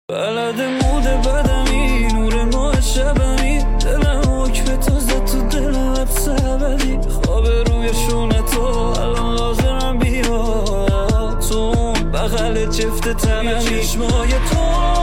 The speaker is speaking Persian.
بلد مود بدمی نور ماه شبمی دلم حکم تو زد تو دلم حبس ابدی خواب روی شونه تو الان لازمم بیا تو بغل جفت تنمی چشمای تو